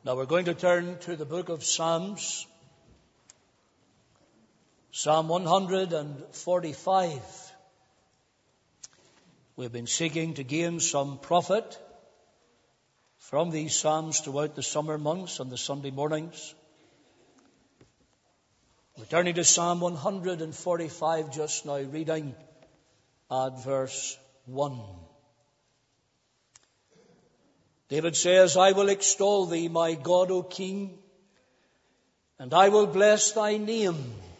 Now we're going to turn to the book of Psalms, Psalm 145. We've been seeking to gain some profit from these Psalms throughout the summer months and the Sunday mornings. We're turning to Psalm 145 just now, reading at verse 1. David says, I will extol thee, my God, O King, and I will bless thy name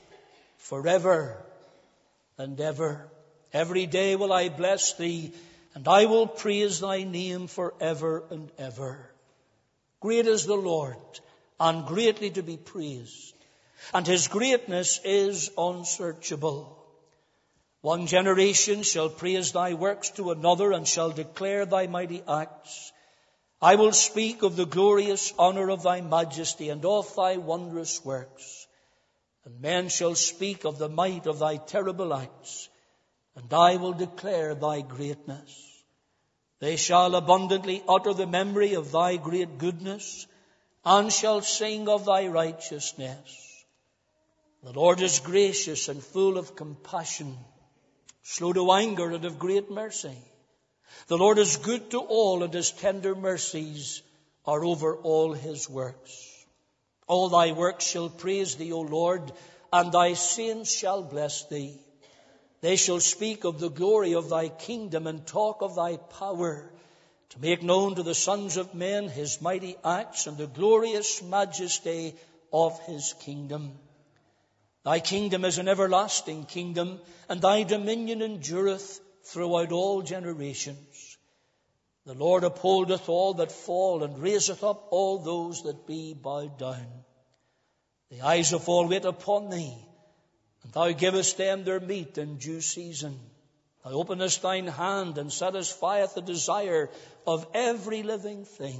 forever and ever. Every day will I bless thee, and I will praise thy name forever and ever. Great is the Lord, and greatly to be praised, and his greatness is unsearchable. One generation shall praise thy works to another, and shall declare thy mighty acts. I will speak of the glorious honor of thy majesty and of thy wondrous works. And men shall speak of the might of thy terrible acts, and I will declare thy greatness. They shall abundantly utter the memory of thy great goodness, and shall sing of thy righteousness. The Lord is gracious and full of compassion, slow to anger and of great mercy. The Lord is good to all, and his tender mercies are over all his works. All thy works shall praise thee, O Lord, and thy saints shall bless thee. They shall speak of the glory of thy kingdom and talk of thy power, to make known to the sons of men his mighty acts and the glorious majesty of his kingdom. Thy kingdom is an everlasting kingdom, and thy dominion endureth throughout all generations. The Lord upholdeth all that fall, and raiseth up all those that be bowed down. The eyes of all wait upon thee, and thou givest them their meat in due season. Thou openest thine hand, and satisfieth the desire of every living thing.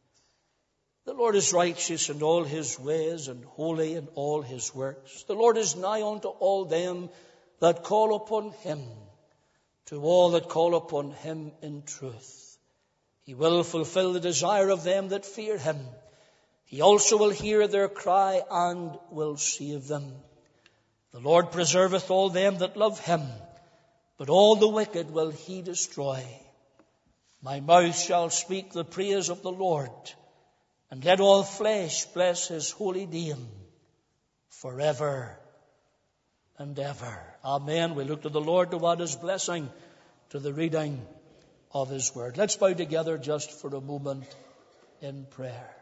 The Lord is righteous in all his ways, and holy in all his works. The Lord is nigh unto all them that call upon him, to all that call upon him in truth. He will fulfill the desire of them that fear him. He also will hear their cry and will save them. The Lord preserveth all them that love him, but all the wicked will he destroy. My mouth shall speak the praise of the Lord, and let all flesh bless his holy name forever and ever. Amen. We look to the Lord to add his blessing to the reading of his word. Let's bow together just for a moment in prayer.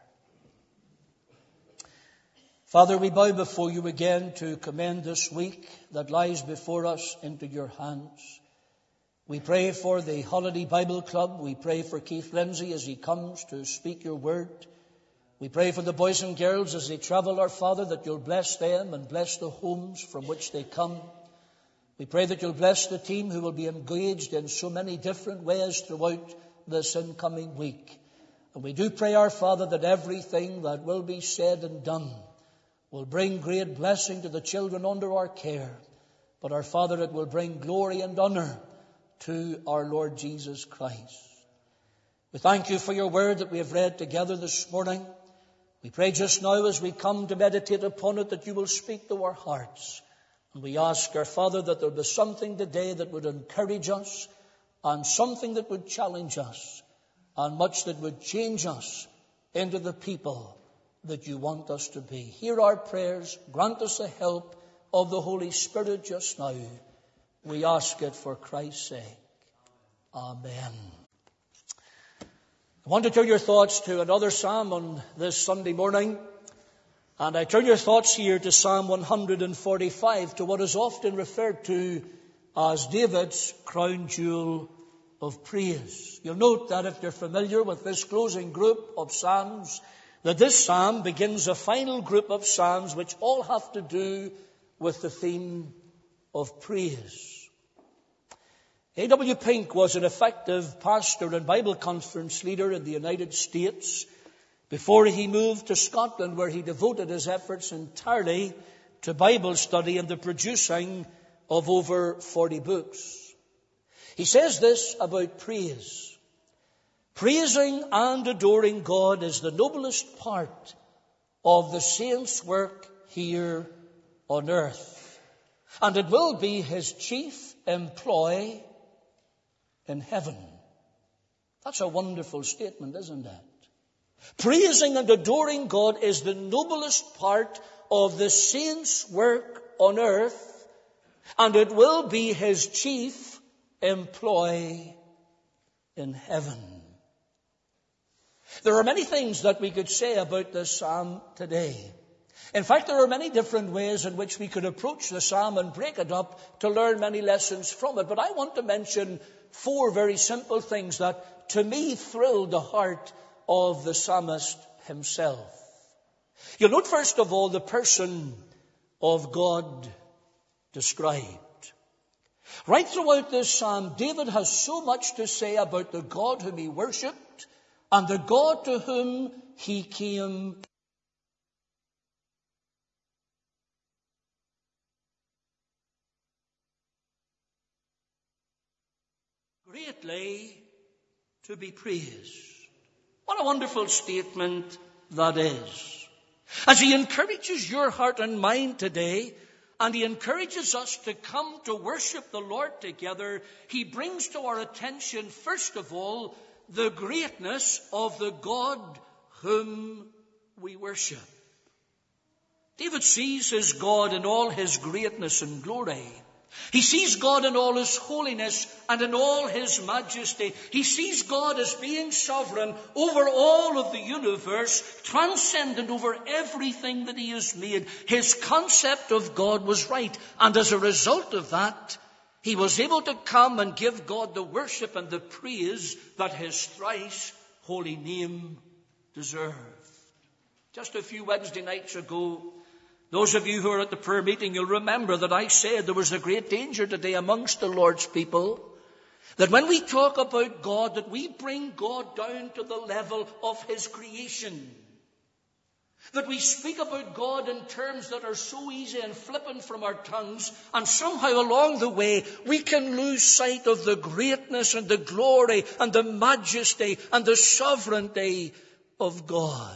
Father, we bow before you again to commend this week that lies before us into your hands. We pray for the Holiday Bible Club. We pray for Keith Lindsay as he comes to speak your word. We pray for the boys and girls as they travel, our Father, that you'll bless them and bless the homes from which they come. We pray that you'll bless the team who will be engaged in so many different ways throughout this incoming week. And we do pray, our Father, that everything that will be said and done will bring great blessing to the children under our care. But, our Father, it will bring glory and honor to our Lord Jesus Christ. We thank you for your word that we have read together this morning. We pray just now as we come to meditate upon it that you will speak to our hearts. And we ask, our Father, that there be something today that would encourage us, and something that would challenge us, and much that would change us into the people that you want us to be. Hear our prayers. Grant us the help of the Holy Spirit just now. We ask it for Christ's sake. Amen. I want to turn your thoughts to another psalm on this Sunday morning. And I turn your thoughts here to Psalm 145, to what is often referred to as David's crown jewel of praise. You'll note that if you're familiar with this closing group of psalms, that this psalm begins a final group of psalms which all have to do with the theme of praise. A.W. Pink was an effective pastor and Bible conference leader in the United States before he moved to Scotland, where he devoted his efforts entirely to Bible study and the producing of over 40 books. He says this about praise: Praising and adoring God is the noblest part of the saint's work here on earth, and it will be his chief employ in heaven. That's a wonderful statement, isn't it? Praising and adoring God is the noblest part of the saint's work on earth, and it will be his chief employ in heaven. There are many things that we could say about this psalm today. In fact, there are many different ways in which we could approach the psalm and break it up to learn many lessons from it. But I want to mention 4 very simple things that, to me, thrilled the heart of the psalmist himself. You'll note, first of all, the person of God described. Right throughout this psalm, David has so much to say about the God whom he worshipped and the God to whom he came. Greatly to be praised. What a wonderful statement that is. As he encourages your heart and mind today, and he encourages us to come to worship the Lord together, he brings to our attention, first of all, the greatness of the God whom we worship. David sees his God in all his greatness and glory. He sees God in all his holiness and in all his majesty. He sees God as being sovereign over all of the universe, transcendent over everything that he has made. His concept of God was right, and as a result of that, he was able to come and give God the worship and the praise that his thrice holy name deserved. Just a few Wednesday nights ago, those of you who are at the prayer meeting, you'll remember that I said there was a great danger today amongst the Lord's people, that when we talk about God, that we bring God down to the level of his creation. That we speak about God in terms that are so easy and flippant from our tongues, and somehow along the way we can lose sight of the greatness and the glory and the majesty and the sovereignty of God.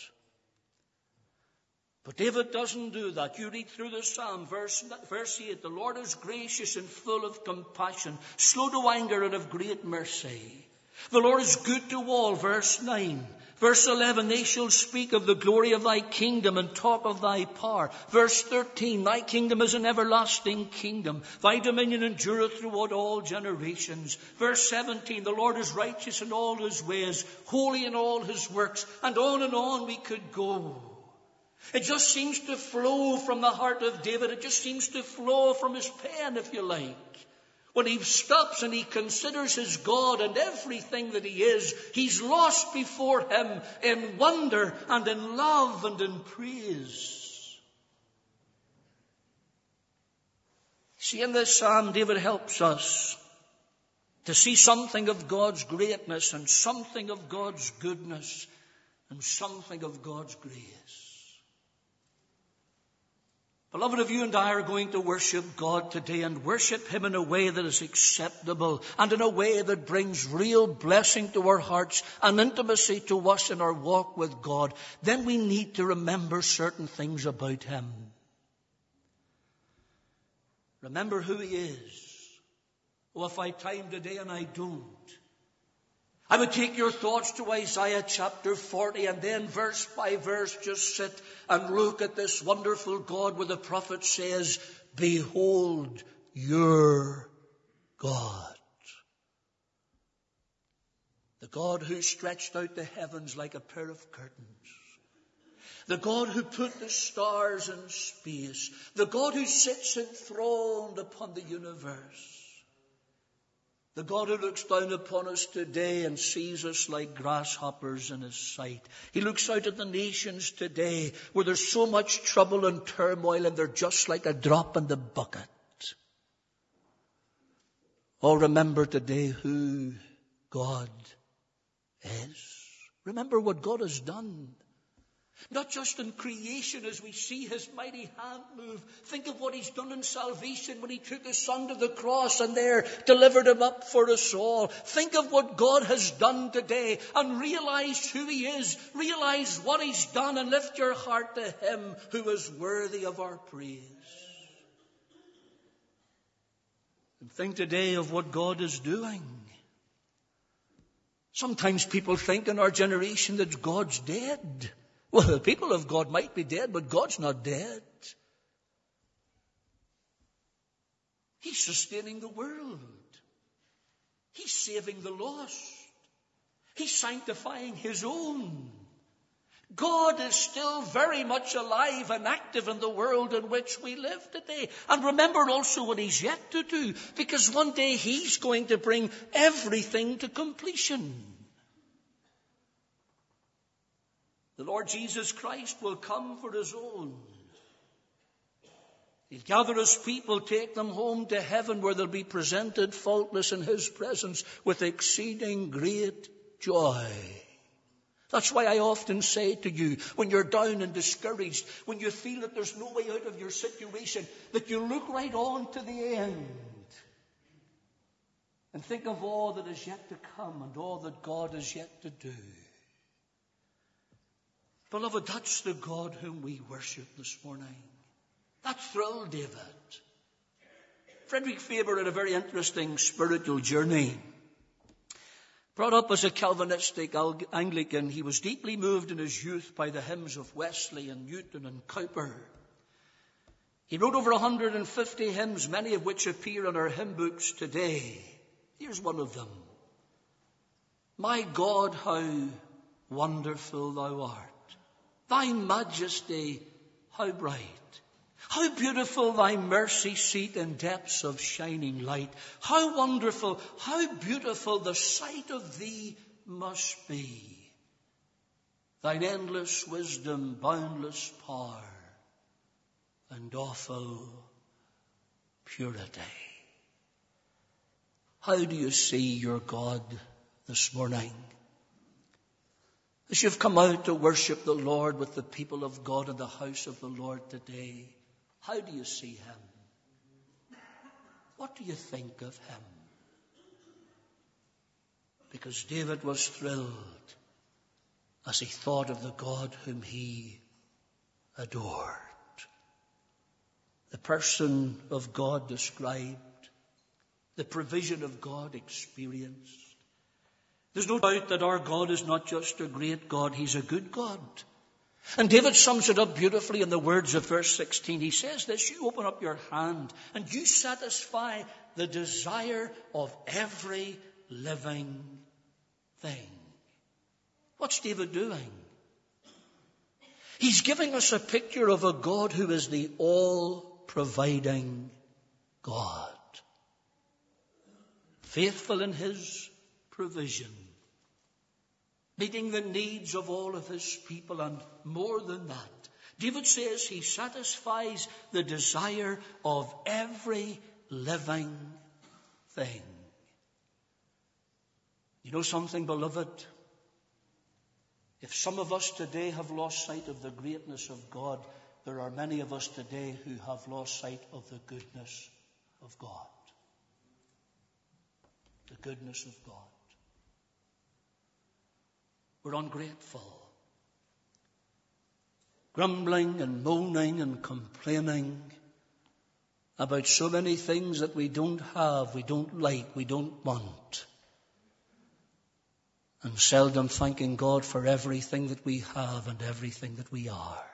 But David doesn't do that. You read through the psalm, verse 8, the Lord is gracious and full of compassion, slow to anger and of great mercy. The Lord is good to all, verse 9. Verse 11, they shall speak of the glory of thy kingdom and talk of thy power. Verse 13, thy kingdom is an everlasting kingdom. Thy dominion endureth throughout all generations. Verse 17, the Lord is righteous in all his ways, holy in all his works. And on we could go. It just seems to flow from the heart of David. It just seems to flow from his pen, if you like. When he stops and he considers his God and everything that he is, he's lost before him in wonder and in love and in praise. See, in this psalm, David helps us to see something of God's greatness and something of God's goodness and something of God's grace. Beloved, if you and I are going to worship God today and worship him in a way that is acceptable and in a way that brings real blessing to our hearts and intimacy to us in our walk with God, then we need to remember certain things about him. Remember who he is. Oh, if I had time today and I don't, I would take your thoughts to Isaiah chapter 40 and then verse by verse just sit and look at this wonderful God where the prophet says, behold your God. The God who stretched out the heavens like a pair of curtains. The God who put the stars in space. The God who sits enthroned upon the universe. The God who looks down upon us today and sees us like grasshoppers in his sight. He looks out at the nations today where there's so much trouble and turmoil and they're just like a drop in the bucket. Oh, remember today who God is. Remember what God has done. Not just in creation as we see his mighty hand move. Think of what he's done in salvation when he took his son to the cross and there delivered him up for us all. Think of what God has done today and realize who he is. Realize what he's done and lift your heart to him who is worthy of our praise. And think today of what God is doing. Sometimes people think in our generation that God's dead. Well, the people of God might be dead, but God's not dead. He's sustaining the world. He's saving the lost. He's sanctifying his own. God is still very much alive and active in the world in which we live today. And remember also what he's yet to do, because one day he's going to bring everything to completion. The Lord Jesus Christ will come for his own. He'll gather his people, take them home to heaven where they'll be presented faultless in his presence with exceeding great joy. That's why I often say to you, when you're down and discouraged, when you feel that there's no way out of your situation, that you look right on to the end and think of all that is yet to come and all that God is yet to do. Beloved, that's the God whom we worship this morning. That thrilled David. Frederick Faber had a very interesting spiritual journey. Brought up as a Calvinistic Anglican, he was deeply moved in his youth by the hymns of Wesley and Newton and Cowper. He wrote over 150 hymns, many of which appear in our hymn books today. Here's one of them. My God, how wonderful thou art. Thy majesty, how bright. How beautiful thy mercy seat in depths of shining light. How wonderful, how beautiful the sight of thee must be. Thine endless wisdom, boundless power, and awful purity. How do you see your God this morning? As you've come out to worship the Lord with the people of God in the house of the Lord today, how do you see him? What do you think of him? Because David was thrilled as he thought of the God whom he adored. The person of God described, the provision of God experienced. There's no doubt that our God is not just a great God, he's a good God. And David sums it up beautifully in the words of verse 16. He says this, you open up your hand and you satisfy the desire of every living thing. What's David doing? He's giving us a picture of a God who is the all-providing God. Faithful in his provision, meeting the needs of all of his people, and more than that, David says he satisfies the desire of every living thing. You know something, beloved? If some of us today have lost sight of the greatness of God, there are many of us today who have lost sight of the goodness of God. The goodness of God. We're ungrateful. Grumbling and moaning and complaining about so many things that we don't have, we don't like, we don't want. And seldom thanking God for everything that we have and everything that we are.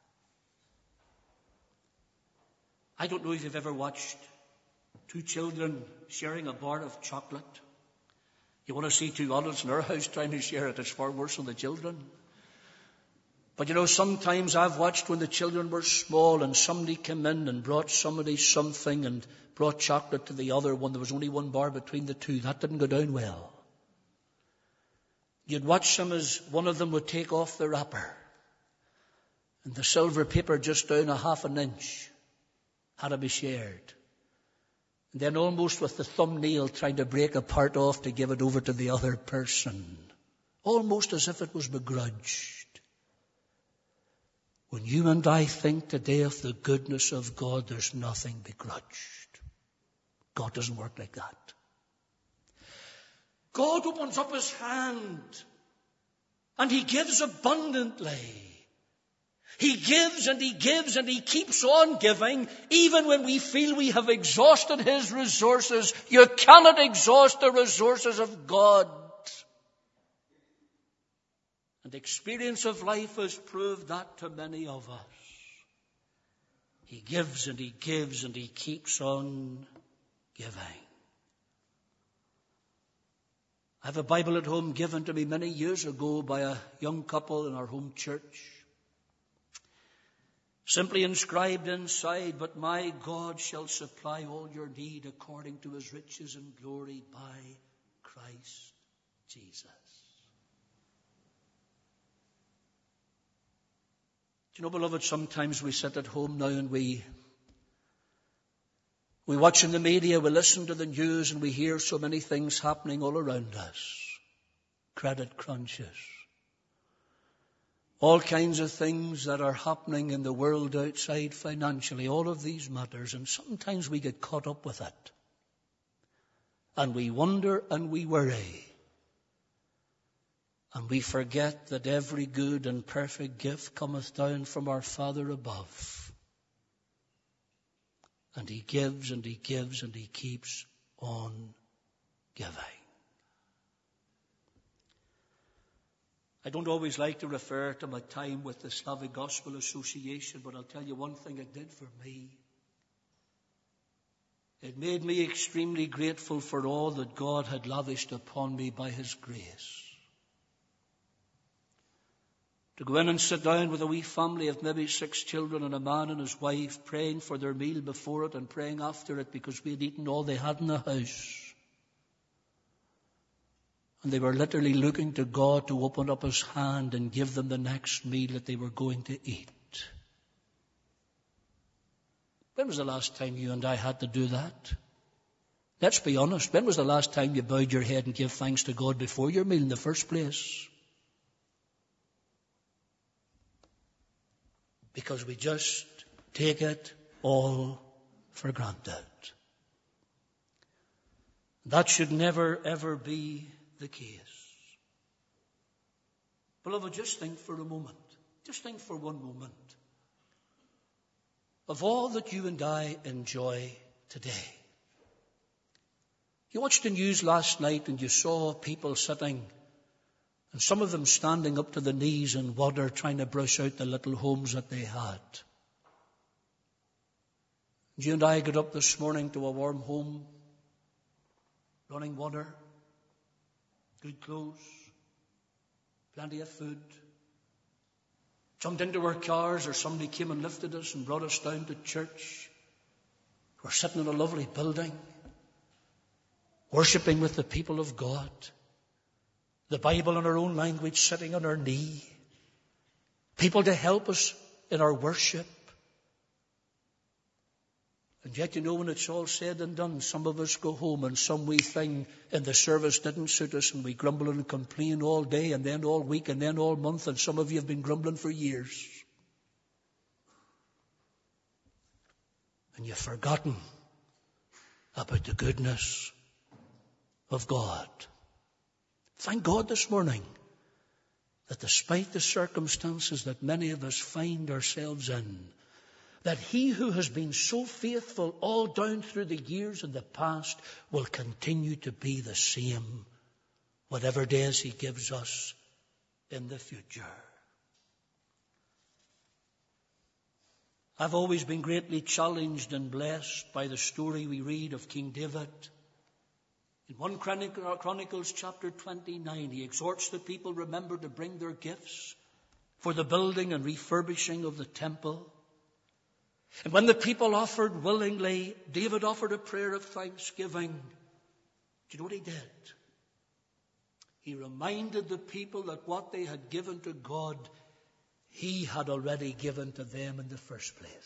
I don't know if you've ever watched two children sharing a bar of chocolate. You want to see two adults in our house trying to share it, it's far worse than the children. But you know, sometimes I've watched when the children were small and somebody came in and brought somebody something and brought chocolate to the other one. There was only one bar between the two. That didn't go down well. You'd watch them as one of them would take off the wrapper and the silver paper just down a half an inch had to be shared. And then almost with the thumbnail trying to break a part off to give it over to the other person. Almost as if it was begrudged. When you and I think today of the goodness of God, there's nothing begrudged. God doesn't work like that. God opens up his hand and he gives abundantly. He gives and he gives and he keeps on giving even when we feel we have exhausted his resources. You cannot exhaust the resources of God. And experience of life has proved that to many of us. He gives and he gives and he keeps on giving. I have a Bible at home given to me many years ago by a young couple in our home church. Simply inscribed inside, "But my God shall supply all your need according to his riches and glory by Christ Jesus." Do you know, beloved, sometimes we sit at home now and we watch in the media, we listen to the news, and we hear so many things happening all around us. Credit crunches. All kinds of things that are happening in the world outside financially. All of these matters. And sometimes we get caught up with it. And we wonder and we worry. And we forget that every good and perfect gift cometh down from our Father above. And he gives and he gives and he keeps on giving. I don't always like to refer to my time with the Slavic Gospel Association, but I'll tell you one thing it did for me. It made me extremely grateful for all that God had lavished upon me by his grace. To go in and sit down with a wee family of maybe 6 children and a man and his wife, praying for their meal before it and praying after it because we had eaten all they had in the house. And they were literally looking to God to open up his hand and give them the next meal that they were going to eat. When was the last time you and I had to do that? Let's be honest. When was the last time you bowed your head and gave thanks to God before your meal in the first place? Because we just take it all for granted. That should never, ever be the case. Beloved, just think for a moment. Just think for one moment of all that you and I enjoy today. You watched the news last night and you saw people sitting, and some of them standing up to the knees in water trying to brush out the little homes that they had. And you and I got up this morning to a warm home, running water, good clothes, plenty of food. Jumped into our cars or somebody came and lifted us and brought us down to church. We're sitting in a lovely building, worshipping with the people of God. The Bible in our own language sitting on our knee. People to help us in our worship. And yet, you know, when it's all said and done, some of us go home and some wee thing in the service didn't suit us and we grumble and complain all day and then all week and then all month, and some of you have been grumbling for years. And you've forgotten about the goodness of God. Thank God this morning that despite the circumstances that many of us find ourselves in, that he who has been so faithful all down through the years in the past will continue to be the same, whatever days he gives us in the future. I've always been greatly challenged and blessed by the story we read of King David. In 1 Chronicles chapter 29, he exhorts the people, remember, to bring their gifts for the building and refurbishing of the temple. And when the people offered willingly, David offered a prayer of thanksgiving. Do you know what he did? He reminded the people that what they had given to God, he had already given to them in the first place.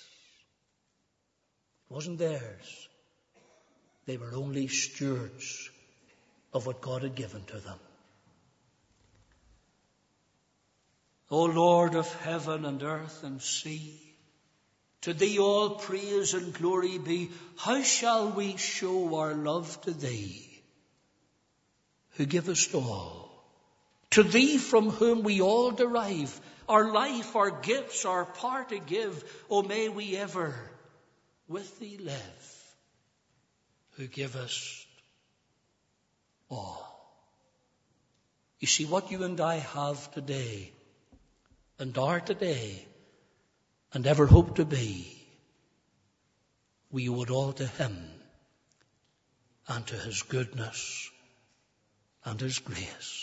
It wasn't theirs. They were only stewards of what God had given to them. O Lord of heaven and earth and sea, to thee all praise and glory be. How shall we show our love to thee, who givest all? To thee from whom we all derive our life, our gifts, our part to give. O may we ever with thee live, who givest all. You see, what you and I have today, and are today, and ever hope to be, we owe it all to him, and to his goodness, and his grace.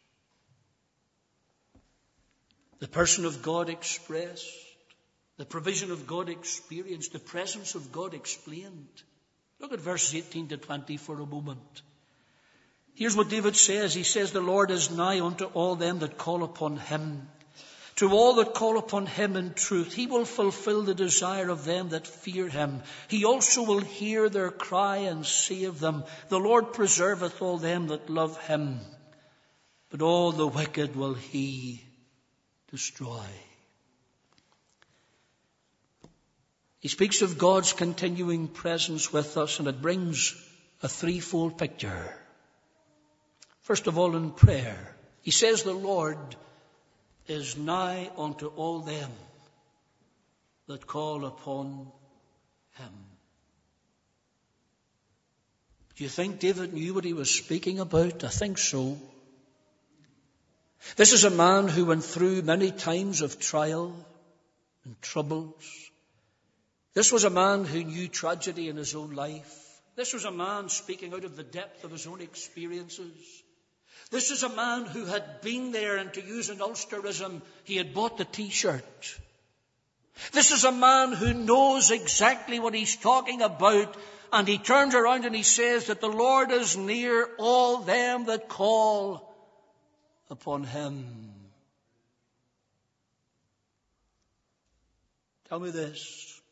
The person of God expressed, the provision of God experienced, the presence of God explained. Look at verses 18 to 20 for a moment. Here's what David says. He says, the Lord is nigh unto all them that call upon him. To all that call upon him in truth, he will fulfill the desire of them that fear him. He also will hear their cry and save them. The Lord preserveth all them that love him, but all the wicked will he destroy. He speaks of God's continuing presence with us, and it brings a threefold picture. First of all, in prayer, he says the Lord is nigh unto all them that call upon him. Do you think David knew what he was speaking about? I think so. This is a man who went through many times of trial and troubles. This was a man who knew tragedy in his own life. This was a man speaking out of the depth of his own experiences. This is a man who had been there, and to use an Ulsterism, he had bought the T-shirt. This is a man who knows exactly what he's talking about, and he turns around and he says that the Lord is near all them that call upon him. Tell me this.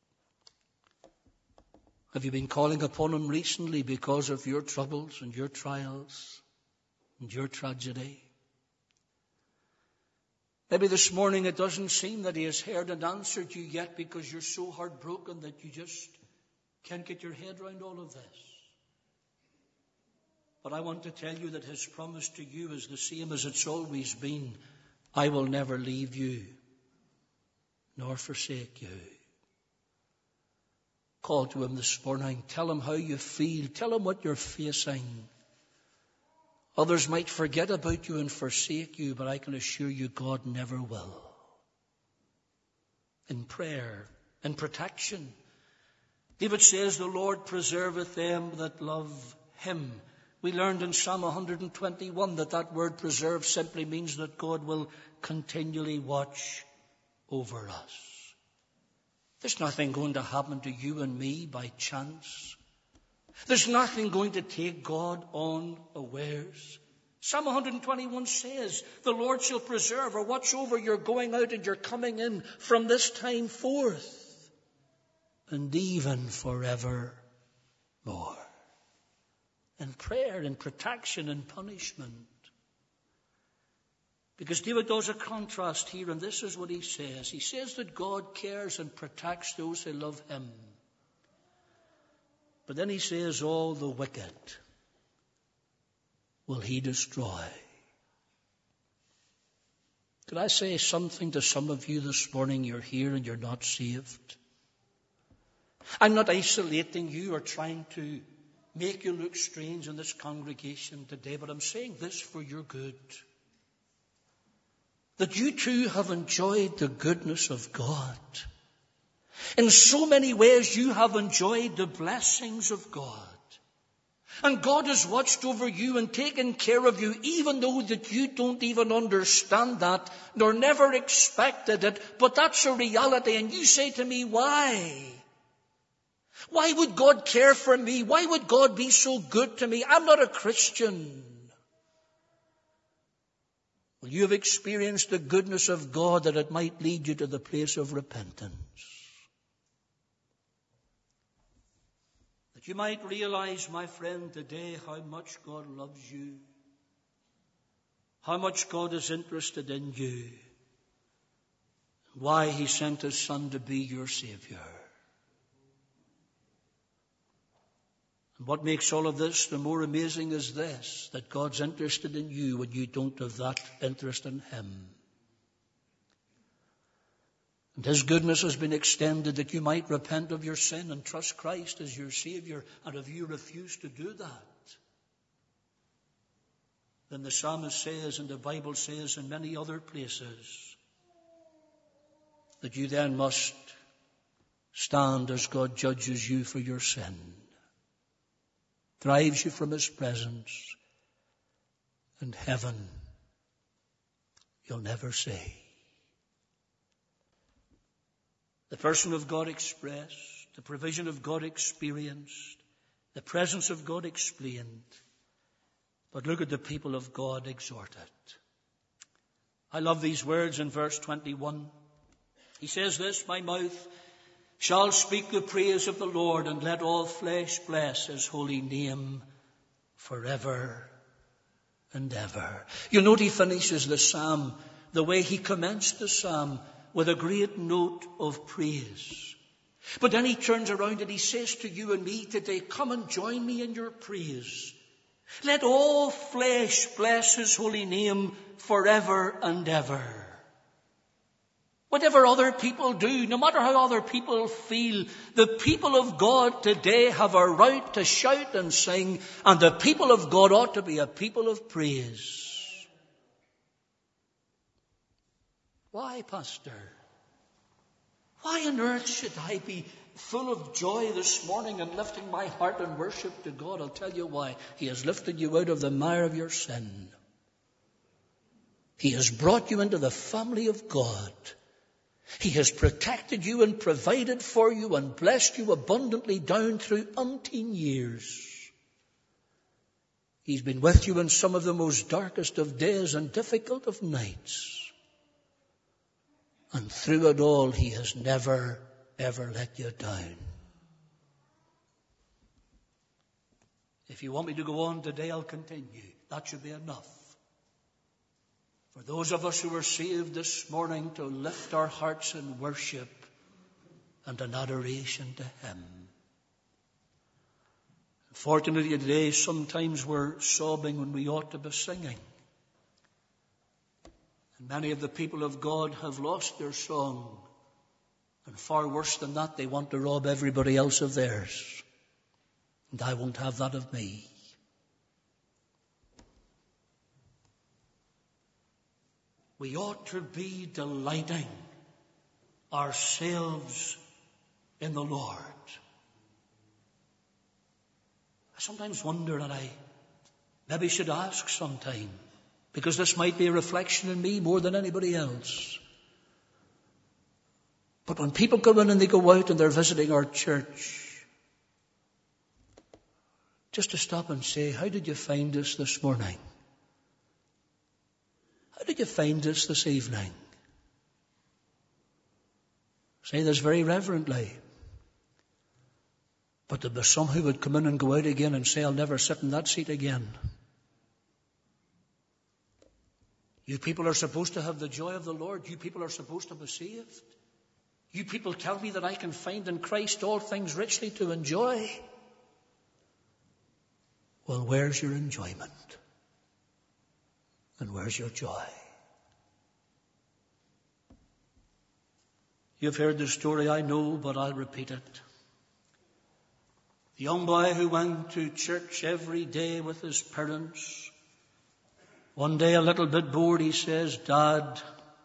Have you been calling upon him recently because of your troubles and your trials and your tragedy? Maybe this morning it doesn't seem that he has heard and answered you yet because you're so heartbroken that you just can't get your head around all of this. But I want to tell you that his promise to you is the same as it's always been. I will never leave you nor forsake you. Call to him this morning. Tell him how you feel. Tell him what you're facing. Others might forget about you and forsake you, but I can assure you God never will. In prayer, in protection, David says, the Lord preserveth them that love him. We learned in Psalm 121 that word preserve simply means that God will continually watch over us. There's nothing going to happen to you and me by chance. There's nothing going to take God unawares. Psalm 121 says, the Lord shall preserve or watch over your going out and your coming in from this time forth and even forevermore. In prayer, in protection, in punishment. Because David does a contrast here, and this is what he says. He says that God cares and protects those who love him. But then he says, all the wicked will he destroy. Could I say something to some of you this morning? You're here and you're not saved. I'm not isolating you or trying to make you look strange in this congregation today, but I'm saying this for your good. That you too have enjoyed the goodness of God. In so many ways you have enjoyed the blessings of God. And God has watched over you and taken care of you, even though that you don't even understand that, nor never expected it. But that's a reality. And you say to me, why? Why would God care for me? Why would God be so good to me? I'm not a Christian. Well, you have experienced the goodness of God that it might lead you to the place of repentance. That you might realize, my friend, today how much God loves you. How much God is interested in you. why he sent his Son to be your Savior. And what makes all of this the more amazing is this, that God's interested in you when you don't have that interest in him. And his goodness has been extended that you might repent of your sin and trust Christ as your Savior. And if you refuse to do that, then the psalmist says, and the Bible says in many other places, that you then must stand as God judges you for your sin, drives you from his presence, and heaven you'll never see. The person of God expressed, the provision of God experienced, the presence of God explained. But look at the people of God exhorted. I love these words in verse 21. He says this, my mouth shall speak the praise of the Lord, and let all flesh bless his holy name forever and ever. You note he finishes the psalm the way he commenced the psalm, with a great note of praise. But then he turns around and he says to you and me today, come and join me in your praise. Let all flesh bless his holy name forever and ever. Whatever other people do, no matter how other people feel, the people of God today have a right to shout and sing, and the people of God ought to be a people of praise. Why, Pastor? Why on earth should I be full of joy this morning and lifting my heart in worship to God? I'll tell you why. He has lifted you out of the mire of your sin. He has brought you into the family of God. He has protected you and provided for you and blessed you abundantly down through umpteen years. He's been with you in some of the most darkest of days and difficult of nights. And through it all, he has never, ever let you down. If you want me to go on today, I'll continue. That should be enough. For those of us who are saved this morning, to lift our hearts in worship and in adoration to him. Fortunately today, sometimes we're sobbing when we ought to be singing. And many of the people of God have lost their song. And far worse than that, they want to rob everybody else of theirs. And I won't have that of me. We ought to be delighting ourselves in the Lord. I sometimes wonder, and I maybe should ask sometime, because this might be a reflection in me more than anybody else. But when people come in and they go out and they're visiting our church, just to stop and say, how did you find us this morning? How did you find us this evening? Say this very reverently. But there be some who would come in and go out again and say, I'll never sit in that seat again. You people are supposed to have the joy of the Lord. You people are supposed to be saved. You people tell me that I can find in Christ all things richly to enjoy. Well, where's your enjoyment? And where's your joy? You've heard the story, I know, but I'll repeat it. The young boy who went to church every day with his parents. One day, a little bit bored, he says, Dad,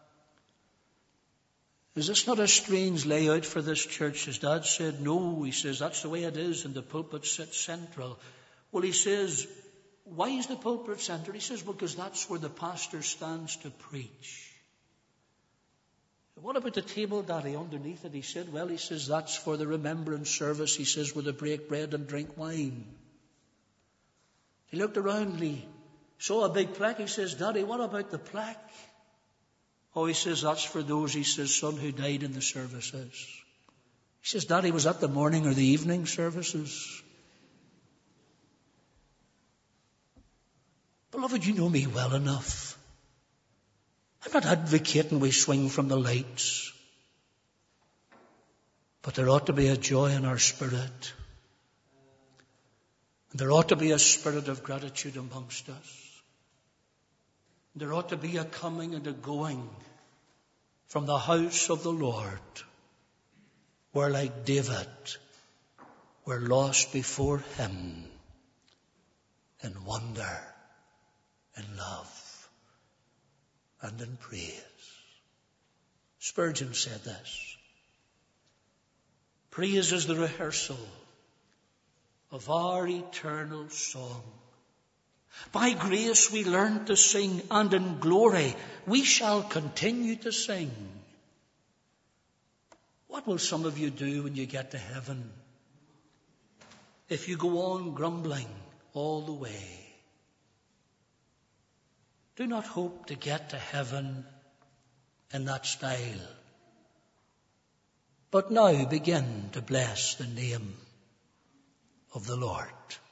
is this not a strange layout for this church? His dad said, no. He says, that's the way it is, and the pulpit sits central. Well, he says, why is the pulpit central? He says, well, because that's where the pastor stands to preach. What about the table, Daddy, underneath it? He said, well, he says, that's for the remembrance service. He says, where they break bread and drink wine. He looked around and he saw a big plaque. He says, Daddy, what about the plaque? Oh, he says, that's for those, he says, son, who died in the services. He says, Daddy, was that the morning or the evening services? Beloved, you know me well enough. I'm not advocating we swing from the lights. But there ought to be a joy in our spirit. And there ought to be a spirit of gratitude amongst us. There ought to be a coming and a going from the house of the Lord, where, like David, we're lost before him in wonder, in love, and in praise. Spurgeon said this: praise is the rehearsal of our eternal song. By grace we learn to sing, and in glory we shall continue to sing. What will some of you do when you get to heaven if you go on grumbling all the way? Do not hope to get to heaven in that style, but now begin to bless the name of the Lord.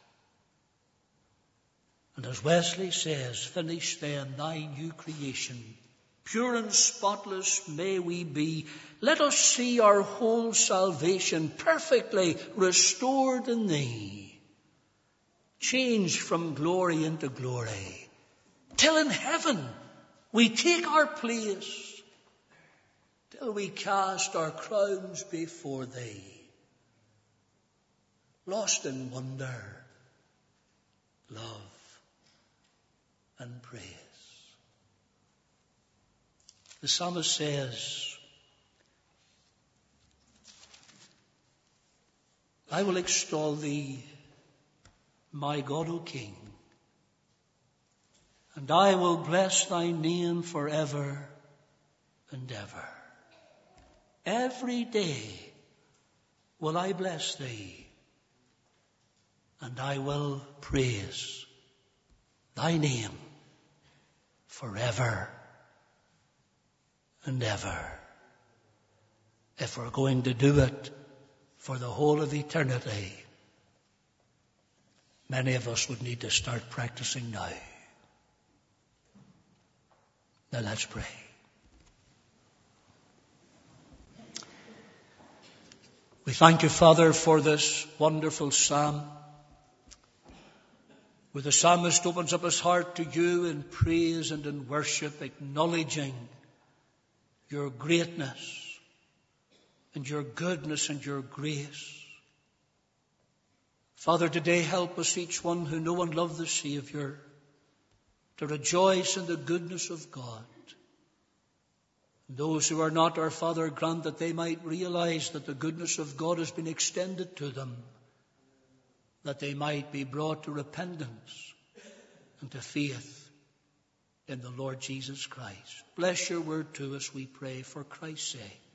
And as Wesley says, finish then thy new creation. Pure and spotless may we be. Let us see our whole salvation perfectly restored in thee. Changed from glory into glory, till in heaven we take our place, till we cast our crowns before thee, lost in wonder, love, and praise. The psalmist says, I will extol thee, my God, O King, and I will bless thy name forever and ever. Every day will I bless thee, and I will praise thy name forever and ever. If we're going to do it for the whole of eternity, many of us would need to start practicing now. Now let's pray. We thank you, Father, for this wonderful psalm, where the psalmist opens up his heart to you in praise and in worship, acknowledging your greatness and your goodness and your grace. Father, today help us, each one who know and love the Saviour, to rejoice in the goodness of God. Those who are not, our Father, grant that they might realize that the goodness of God has been extended to them, that they might be brought to repentance and to faith in the Lord Jesus Christ. Bless your word to us, we pray, for Christ's sake.